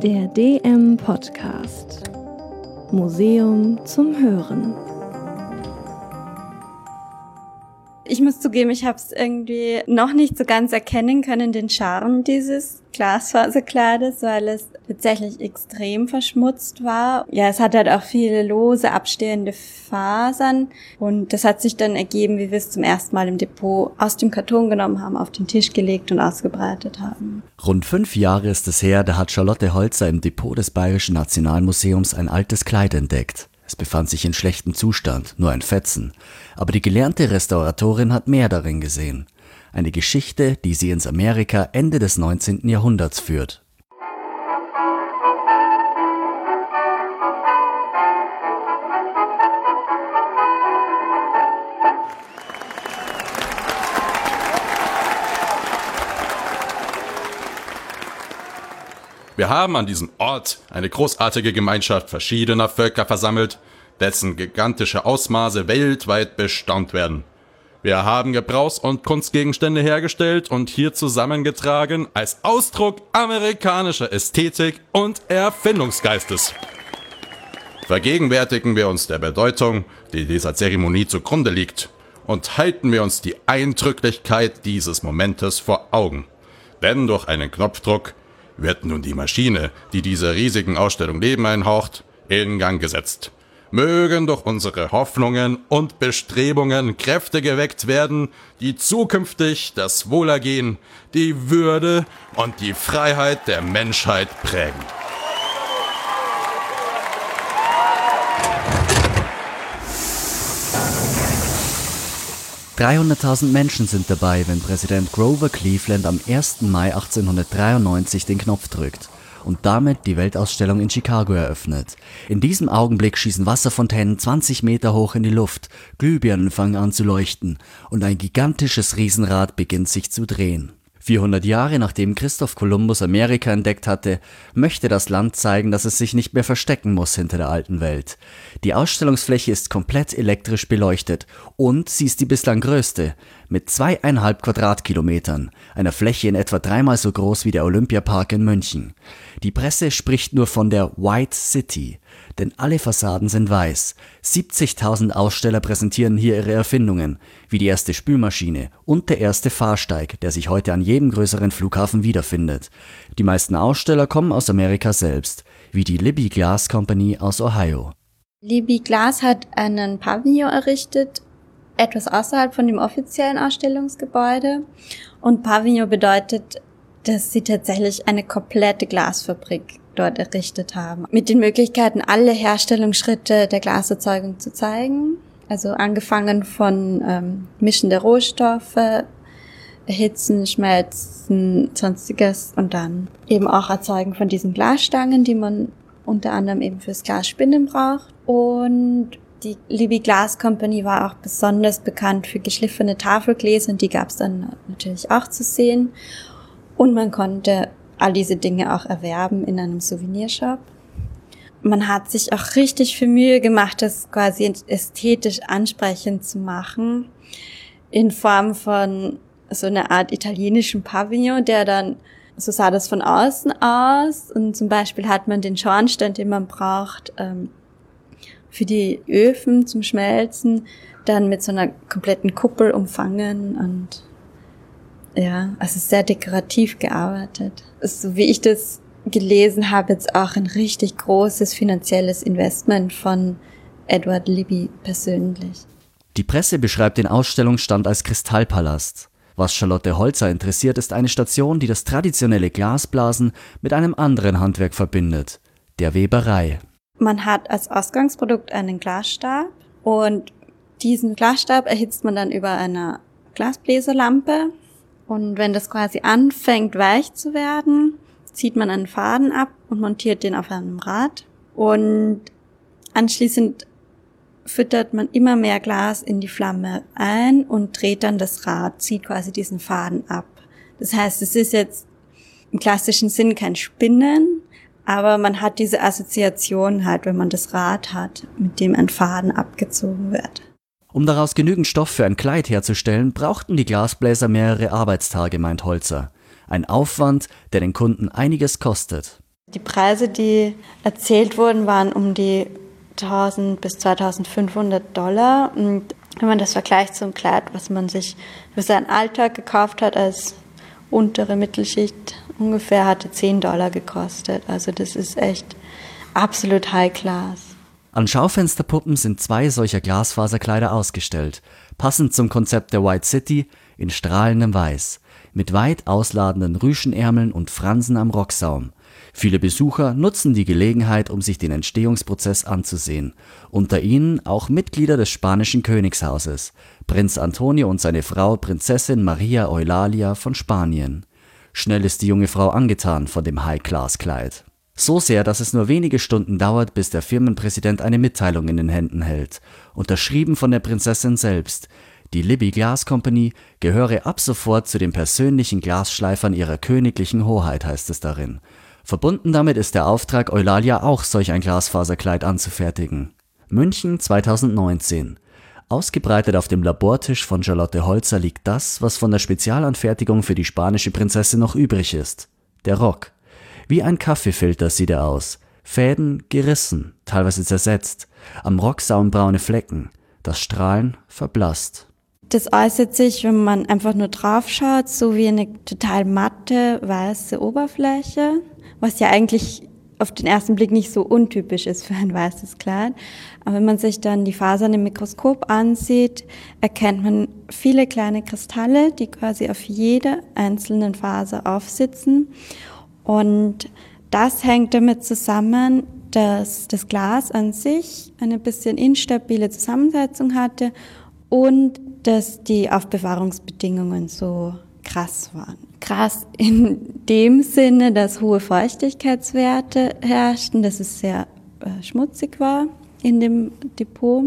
Der DM-Podcast Museum zum Hören. Ich muss zugeben, ich habe es irgendwie noch nicht so ganz erkennen können, den Charme dieses Glasfaserkleides, weil es tatsächlich extrem verschmutzt war. Ja, es hat halt auch viele lose, abstehende Fasern und das hat sich dann ergeben, wie wir es zum ersten Mal im Depot aus dem Karton genommen haben, auf den Tisch gelegt und ausgebreitet haben. Rund 5 Jahre ist es her, da hat Charlotte Holzer im Depot des Bayerischen Nationalmuseums ein altes Kleid entdeckt. Es befand sich in schlechtem Zustand, nur ein Fetzen. Aber die gelernte Restauratorin hat mehr darin gesehen. Eine Geschichte, die sie ins Amerika Ende des 19. Jahrhunderts führt. Wir haben an diesem Ort eine großartige Gemeinschaft verschiedener Völker versammelt, dessen gigantische Ausmaße weltweit bestaunt werden. Wir haben Gebrauchs- und Kunstgegenstände hergestellt und hier zusammengetragen als Ausdruck amerikanischer Ästhetik und Erfindungsgeistes. Vergegenwärtigen wir uns der Bedeutung, die dieser Zeremonie zugrunde liegt, und halten wir uns die Eindrücklichkeit dieses Momentes vor Augen. Denn durch einen Knopfdruck wird nun die Maschine, die dieser riesigen Ausstellung Leben einhaucht, in Gang gesetzt. Mögen durch unsere Hoffnungen und Bestrebungen Kräfte geweckt werden, die zukünftig das Wohlergehen, die Würde und die Freiheit der Menschheit prägen. –300.000 Menschen sind dabei, wenn Präsident Grover Cleveland am 1. Mai 1893 den Knopf drückt und damit die Weltausstellung in Chicago eröffnet. In diesem Augenblick schießen Wasserfontänen 20 Meter hoch in die Luft, Glühbirnen fangen an zu leuchten und ein gigantisches Riesenrad beginnt sich zu drehen. 400 Jahre nachdem Christoph Kolumbus Amerika entdeckt hatte, möchte das Land zeigen, dass es sich nicht mehr verstecken muss hinter der alten Welt. Die Ausstellungsfläche ist komplett elektrisch beleuchtet und sie ist die bislang größte, mit 2,5 Quadratkilometern, einer Fläche in etwa 3-mal so groß wie der Olympiapark in München. Die Presse spricht nur von der White City, denn alle Fassaden sind weiß. 70.000 Aussteller präsentieren hier ihre Erfindungen, wie die erste Spülmaschine und der erste Fahrsteig, der sich heute an jedem größeren Flughafen wiederfindet. Die meisten Aussteller kommen aus Amerika selbst, wie die Libbey Glass Company aus Ohio. Libbey Glass hat einen Pavillon errichtet, etwas außerhalb von dem offiziellen Ausstellungsgebäude. Und Pavillon bedeutet, dass sie tatsächlich eine komplette Glasfabrik dort errichtet haben. Mit den Möglichkeiten, alle Herstellungsschritte der Glaserzeugung zu zeigen. Also angefangen von Mischen der Rohstoffe, Erhitzen, Schmelzen, sonstiges und dann eben auch Erzeugen von diesen Glasstangen, die man unter anderem eben fürs Glasspinnen braucht. Und die Libbey Glass Company war auch besonders bekannt für geschliffene Tafelgläser und die gab es dann natürlich auch zu sehen. Und man konnte all diese Dinge auch erwerben in einem Souvenirshop. Man hat sich auch richtig viel Mühe gemacht, das quasi ästhetisch ansprechend zu machen, in Form von so einer Art italienischen Pavillon, der dann, so sah das von außen aus, und zum Beispiel hat man den Schornstein, den man braucht, für die Öfen zum Schmelzen, dann mit so einer kompletten Kuppel umfangen und ja, also sehr dekorativ gearbeitet. So wie ich das gelesen habe, jetzt auch ein richtig großes finanzielles Investment von Edward Libbey persönlich. Die Presse beschreibt den Ausstellungsstand als Kristallpalast. Was Charlotte Holzer interessiert, ist eine Station, die das traditionelle Glasblasen mit einem anderen Handwerk verbindet, der Weberei. Man hat als Ausgangsprodukt einen Glasstab und diesen Glasstab erhitzt man dann über einer Glasbläserlampe. Und wenn das quasi anfängt weich zu werden, zieht man einen Faden ab und montiert den auf einem Rad. Und anschließend füttert man immer mehr Glas in die Flamme ein und dreht dann das Rad, zieht quasi diesen Faden ab. Das heißt, es ist jetzt im klassischen Sinn kein Spinnen, aber man hat diese Assoziation halt, wenn man das Rad hat, mit dem ein Faden abgezogen wird. Um daraus genügend Stoff für ein Kleid herzustellen, brauchten die Glasbläser mehrere Arbeitstage, meint Holzer. Ein Aufwand, der den Kunden einiges kostet. Die Preise, die erzählt wurden, waren um die 1.000 bis 2.500 $. Und wenn man das vergleicht zum Kleid, was man sich für seinen Alltag gekauft hat als untere Mittelschicht, ungefähr hatte $10 gekostet. Also das ist echt absolut High Class. An Schaufensterpuppen sind 2 solcher Glasfaserkleider ausgestellt, passend zum Konzept der White City in strahlendem Weiß, mit weit ausladenden Rüschenärmeln und Fransen am Rocksaum. Viele Besucher nutzen die Gelegenheit, um sich den Entstehungsprozess anzusehen. Unter ihnen auch Mitglieder des spanischen Königshauses, Prinz Antonio und seine Frau Prinzessin Maria Eulalia von Spanien. Schnell ist die junge Frau angetan von dem High-Class-Kleid. So sehr, dass es nur wenige Stunden dauert, bis der Firmenpräsident eine Mitteilung in den Händen hält, unterschrieben von der Prinzessin selbst. Die Libby Glass Company gehöre ab sofort zu den persönlichen Glasschleifern ihrer königlichen Hoheit, heißt es darin. Verbunden damit ist der Auftrag, Eulalia auch solch ein Glasfaserkleid anzufertigen. München 2019. Ausgebreitet auf dem Labortisch von Charlotte Holzer liegt das, was von der Spezialanfertigung für die spanische Prinzessin noch übrig ist. Der Rock. Wie ein Kaffeefilter sieht er aus. Fäden gerissen, teilweise zersetzt. Am Rocksaum braune Flecken. Das Strahlen verblasst. Das äußert sich, wenn man einfach nur drauf schaut, so wie eine total matte, weiße Oberfläche, was ja eigentlich auf den ersten Blick nicht so untypisch ist für ein weißes Kleid. Aber wenn man sich dann die Fasern im Mikroskop ansieht, erkennt man viele kleine Kristalle, die quasi auf jeder einzelnen Faser aufsitzen. Und das hängt damit zusammen, dass das Glas an sich eine bisschen instabile Zusammensetzung hatte und dass die Aufbewahrungsbedingungen so krass waren. Krass in dem Sinne, dass hohe Feuchtigkeitswerte herrschten, dass es sehr schmutzig war in dem Depot.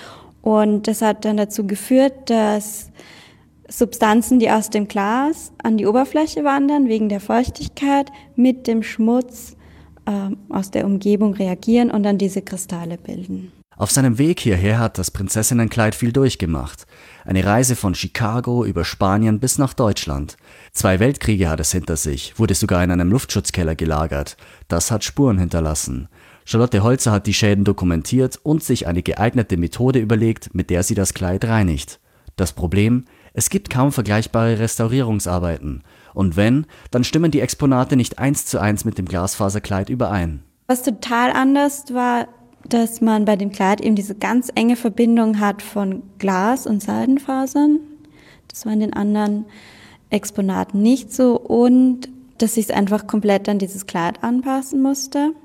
Und das hat dann dazu geführt, dass Substanzen, die aus dem Glas an die Oberfläche wandern, wegen der Feuchtigkeit, mit dem Schmutz aus der Umgebung reagieren und dann diese Kristalle bilden. Auf seinem Weg hierher hat das Prinzessinnenkleid viel durchgemacht. Eine Reise von Chicago über Spanien bis nach Deutschland. 2 Weltkriege hat es hinter sich, wurde sogar in einem Luftschutzkeller gelagert. Das hat Spuren hinterlassen. Charlotte Holzer hat die Schäden dokumentiert und sich eine geeignete Methode überlegt, mit der sie das Kleid reinigt. Das Problem: Es gibt kaum vergleichbare Restaurierungsarbeiten. Und wenn, dann stimmen die Exponate nicht 1:1 mit dem Glasfaserkleid überein. Was total anders war, dass man bei dem Kleid eben diese ganz enge Verbindung hat von Glas und Seidenfasern. Das war in den anderen Exponaten nicht so. Und dass ich es einfach komplett an dieses Kleid anpassen musste.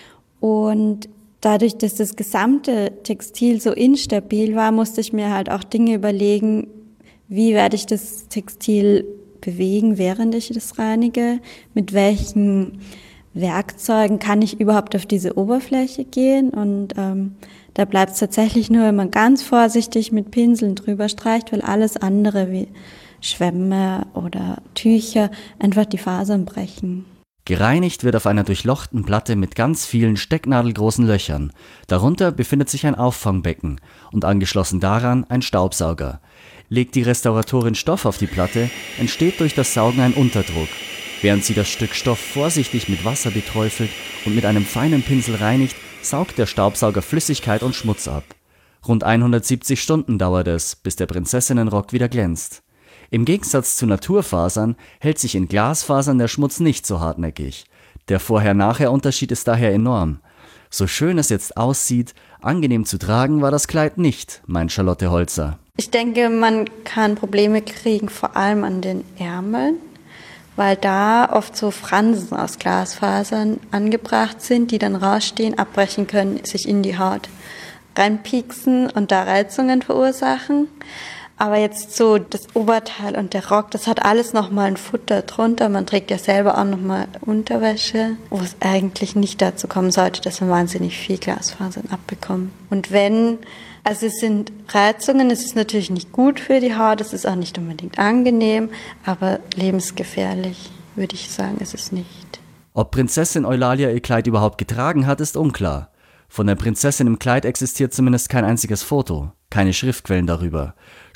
Und dadurch, dass das gesamte Textil so instabil war, musste ich mir halt auch Dinge überlegen, wie werde ich das Textil bewegen, während ich das reinige, mit welchen Werkzeugen kann ich überhaupt auf diese Oberfläche gehen. Und da bleibt es tatsächlich nur, wenn man ganz vorsichtig mit Pinseln drüber streicht, weil alles andere wie Schwämme oder Tücher einfach die Fasern brechen. Gereinigt wird auf einer durchlochten Platte mit ganz vielen stecknadelgroßen Löchern. Darunter befindet sich ein Auffangbecken und angeschlossen daran ein Staubsauger. Legt die Restauratorin Stoff auf die Platte, entsteht durch das Saugen ein Unterdruck. Während sie das Stück Stoff vorsichtig mit Wasser beträufelt und mit einem feinen Pinsel reinigt, saugt der Staubsauger Flüssigkeit und Schmutz ab. Rund 170 Stunden dauert es, bis der Prinzessinnenrock wieder glänzt. Im Gegensatz zu Naturfasern hält sich in Glasfasern der Schmutz nicht so hartnäckig. Der Vorher-Nachher-Unterschied ist daher enorm. So schön es jetzt aussieht, angenehm zu tragen war das Kleid nicht, meint Charlotte Holzer. Ich denke, man kann Probleme kriegen, vor allem an den Ärmeln, weil da oft so Fransen aus Glasfasern angebracht sind, die dann rausstehen, abbrechen können, sich in die Haut reinpieksen und da Reizungen verursachen. Aber jetzt so das Oberteil und der Rock, das hat alles nochmal ein Futter drunter. Man trägt ja selber auch nochmal Unterwäsche, wo es eigentlich nicht dazu kommen sollte, dass man wahnsinnig viel Glasfasern abbekommt. Und wenn, also es sind Reizungen, es ist natürlich nicht gut für die Haut, es ist auch nicht unbedingt angenehm, aber lebensgefährlich, würde ich sagen, ist es nicht. Ob Prinzessin Eulalia ihr Kleid überhaupt getragen hat, ist unklar. Von der Prinzessin im Kleid existiert zumindest kein einziges Foto, keine Schriftquellen darüber.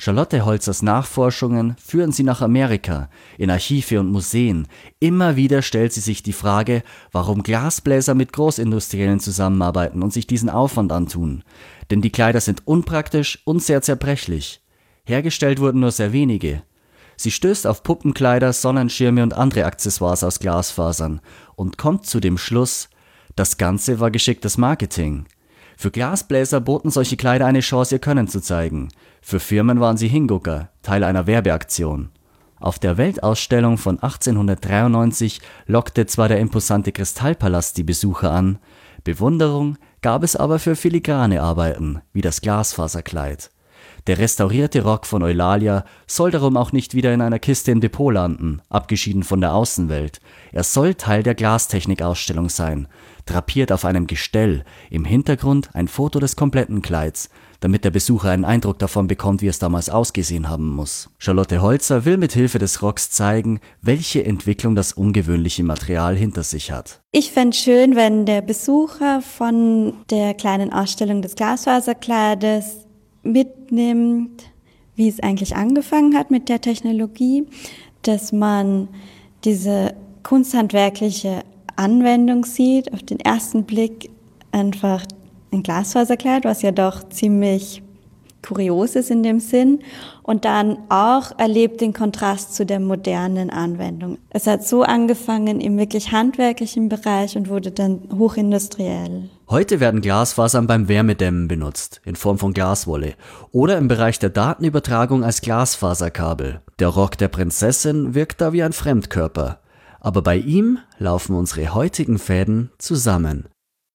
Charlotte Holzers Nachforschungen führen sie nach Amerika, in Archive und Museen. Immer wieder stellt sie sich die Frage, warum Glasbläser mit Großindustriellen zusammenarbeiten und sich diesen Aufwand antun. Denn die Kleider sind unpraktisch und sehr zerbrechlich. Hergestellt wurden nur sehr wenige. Sie stößt auf Puppenkleider, Sonnenschirme und andere Accessoires aus Glasfasern und kommt zu dem Schluss, das Ganze war geschicktes Marketing. Für Glasbläser boten solche Kleider eine Chance, ihr Können zu zeigen. Für Firmen waren sie Hingucker, Teil einer Werbeaktion. Auf der Weltausstellung von 1893 lockte zwar der imposante Kristallpalast die Besucher an, Bewunderung gab es aber für filigrane Arbeiten, wie das Glasfaserkleid. Der restaurierte Rock von Eulalia soll darum auch nicht wieder in einer Kiste im Depot landen, abgeschieden von der Außenwelt. Er soll Teil der Glastechnik-Ausstellung sein, drapiert auf einem Gestell, im Hintergrund ein Foto des kompletten Kleids, damit der Besucher einen Eindruck davon bekommt, wie es damals ausgesehen haben muss. Charlotte Holzer will mit Hilfe des Rocks zeigen, welche Entwicklung das ungewöhnliche Material hinter sich hat. Ich fände schön, wenn der Besucher von der kleinen Ausstellung des Glasfaserkleides mitnimmt, wie es eigentlich angefangen hat mit der Technologie, dass man diese kunsthandwerkliche Anwendung sieht, auf den ersten Blick einfach ein Glasfaserkleid, was ja doch ziemlich kurios ist in dem Sinn, und dann auch erlebt den Kontrast zu der modernen Anwendung. Es hat so angefangen im wirklich handwerklichen Bereich und wurde dann hochindustriell. Heute werden Glasfasern beim Wärmedämmen benutzt, in Form von Glaswolle, oder im Bereich der Datenübertragung als Glasfaserkabel. Der Rock der Prinzessin wirkt da wie ein Fremdkörper, aber bei ihm laufen unsere heutigen Fäden zusammen.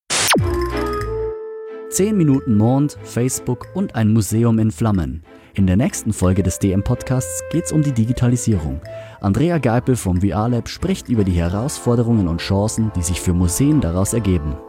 10 Minuten Mond, Facebook und ein Museum in Flammen. In der nächsten Folge des DM-Podcasts geht's um die Digitalisierung. Andrea Geipel vom VR Lab spricht über die Herausforderungen und Chancen, die sich für Museen daraus ergeben.